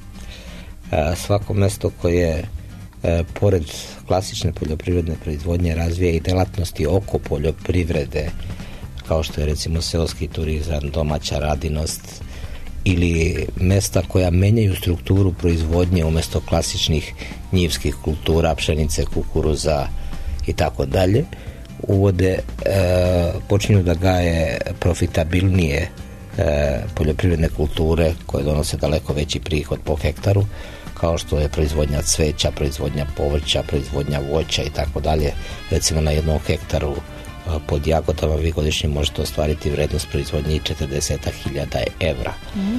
Svako mesto koje pored klasične poljoprivredne proizvodnje razvija i delatnosti oko poljoprivrede, kao što je recimo seoski turizam, domaća radinost ili mesta koja menjaju strukturu proizvodnje umesto klasičnih njivskih kultura, pšenice, kukuruza i tako dalje, uvode, počinju da gaje profitabilnije poljoprivredne kulture koje donose daleko veći prihod po hektaru, kao što je proizvodnja cveća, proizvodnja povrća, proizvodnja voća i tako dalje. Recimo na jednom hektaru pod jagodama vi godišnje možete ostvariti vrednost proizvodnje i 40.000 evra.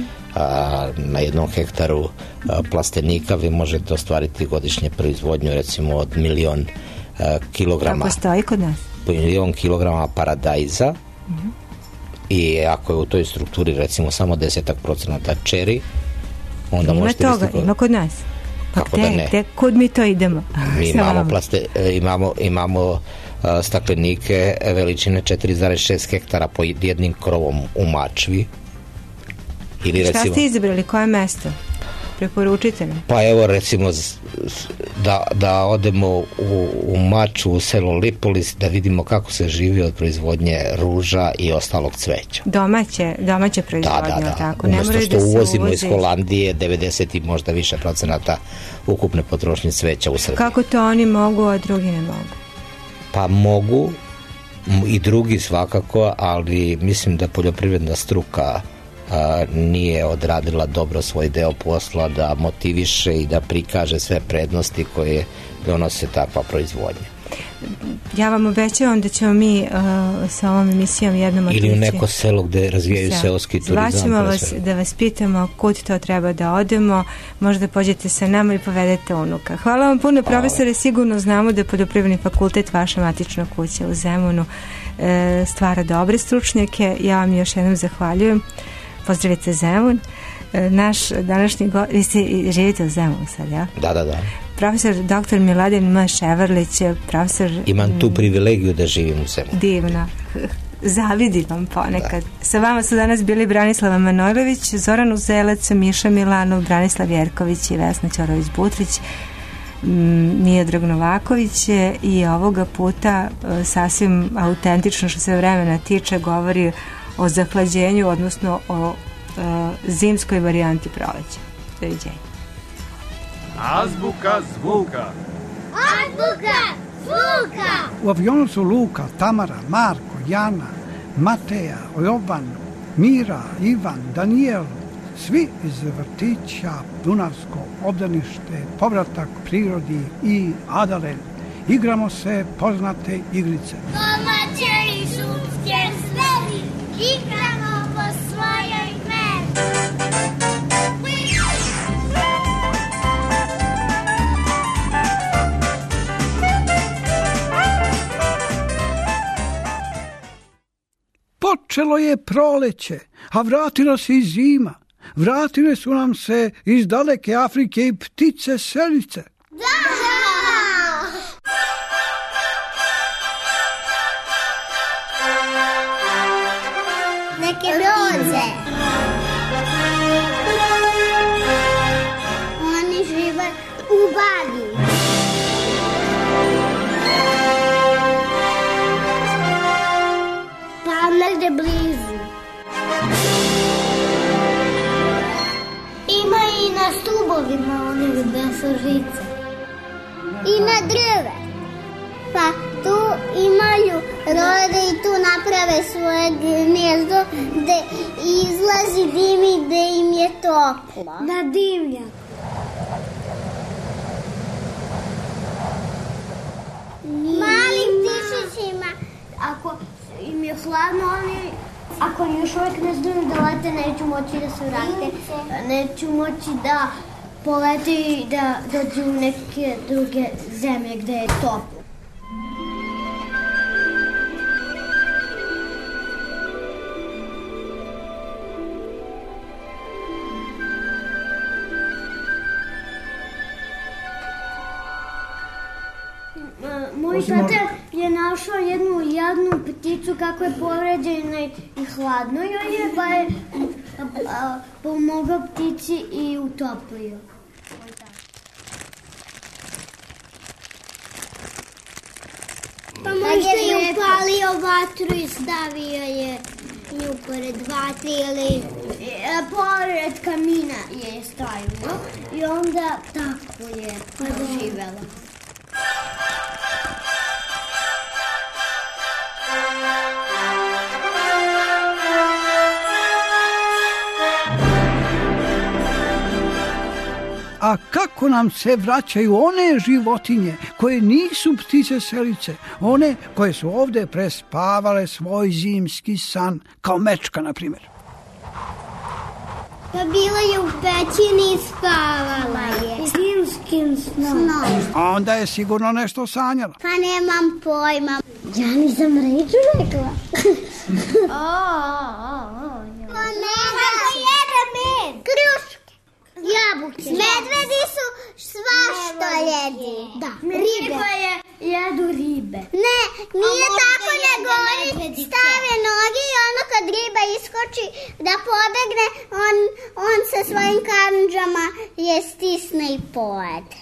Na jednom hektaru plastenika vi možete ostvariti godišnje proizvodnju recimo od 1.000.000 kilograma. Kako stoji kod nas? 1.000.000 kilograma paradajza i ako je u toj strukturi recimo samo 10% čeri, onda ima možete toga, ima kod nas. Pa kako da ne? Kud mi to idemo? Mi imamo staklenike veličine 4,6 hektara po jednim krovom u Mačvi. Ili šta recimo, ste izabrali? Koje mesto? Preporučite nam. Pa evo recimo da odemo u Maču, u selo Lipolis, da vidimo kako se živi od proizvodnje ruža i ostalog cveća. Domaće proizvodnje, da. tako. Umesto što uvozimo iz Holandije 90 i možda više procenata ukupne potrošnje cveća u Srbiji. Kako to oni mogu, a drugi ne mogu? Pa mogu i drugi svakako, ali mislim da poljoprivredna struka nije odradila dobro svoj deo posla da motiviše i da prikaže sve prednosti koje donose takva proizvodnja. Ja vam obećavam da ćemo mi sa ovom emisijom jednom otići. Ili u neko selo gde razvijaju seoski turizam. Zvaćemo vas da vas pitamo kud to treba da odemo, možda pođete sa nama i povedete unuka. Hvala vam puno, profesore, sigurno znamo da Poljoprivredni fakultet, vaša matična kuća u Zemunu, stvara dobre stručnjake. Ja vam još jednom zahvaljujem. Pozdravite Zemun. Naš današnji vi živite u Zemunu sad, ja? Da. Profesor dr. Miladin M. Ševarlić, profesor... Imam tu privilegiju da živim u Zemunu. Divno. Zavidim vam ponekad. Sa vama su danas bili Branislava Manojlović, Zoran Uzelac, Miša Milanov, Branislav Jerković i Vesna Ćorović-Butrić, Miodrag Novaković i ovoga puta sasvim autentično što se vremena tiče govori o zahlađenju, odnosno o zimskoj varijanti proleća. Doviđenja. Azbuka zvuka. Azbuka zvuka. U avionu su Luka, Tamara, Marko, Jana, Mateja, Jovan, Mira, Ivan, Daniel, Svi iz vrtića, Dunavsko obdanište, povratak prirodi i Adalen. Igramo se poznate igrice. Domaće i šumske zveri, igramo po svojoj meri. Počelo je proleće, a vratila se i zima. Vratile su nam se iz daleke Afrike i ptice selice. Neke roze. Oni žive u vadi. Pa negde blizu. Ima i na stubovima onih besožice. I na drve. Pa tu imaju rode i tu naprave svoje gnjezdo gde izlazi dim i gde im je toplo. Na dimnjak. Malim ptičićima, ako im je hladno, ako još uvijek ne znaju da lete, neću moći da se vrate, neću moći da polete i da dođu u neke druge zemlje gde je toplo. Moj tata je našao jednu jadnu pticu kako je povređena i hladno joj je, pa je pomogao ptici i utoplio. Pa možda je upalio vatru i stavio je nju pored vatre ili pored kamina je stavio i onda tako je živela. A kako nam se vraćaju one životinje koje nisu ptice selice, one koje su ovde prespavale svoj zimski san, kao mečka, na primjer. Pa bila je u pećini i spavala je. Zimskim snom. A onda je sigurno nešto sanjala. Pa nemam pojma. Ja nisam reč rekla. Kako jede med? Kruške. Jabuke. Medvedi su svašta jedi. Da. Ribe jedu ribe. Ne, nije tako, nego oni stave noge i ono kad riba iskoči da pobegne, on sa svojim kandžama je stisne i pojede.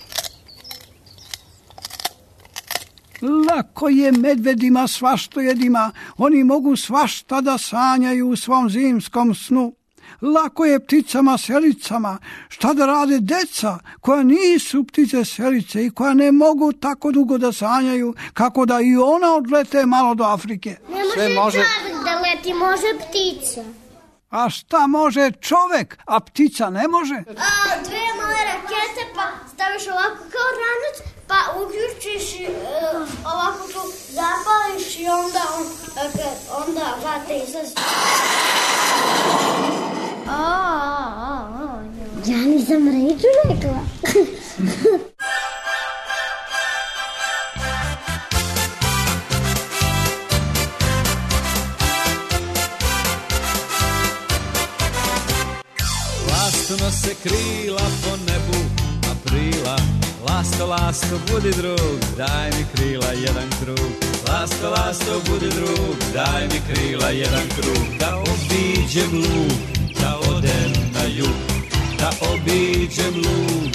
Lako je medvedima svaštojedima, oni mogu svašta da sanjaju u svom zimskom snu. Lako je pticama selicama, šta da rade deca koja nisu ptice selice i koja ne mogu tako dugo da sanjaju kako da i ona odlete malo do Afrike. Ne može čovjek da leti, može ptica. A šta može čovek, a ptica ne može? Dve male rakete pa staviš ovako kao ranac, pa uključiš i ovako tu zapališ i onda vate izlazi. Ja nisam reč rekla. Lasto nose krila po nebu aprila. Lasto, lasto, budi drug, daj mi krila jedan krug. Lasto, lasto, budi drug, daj mi krila jedan krug. Da obiđem lug, da odem na jug, da obiđem lug,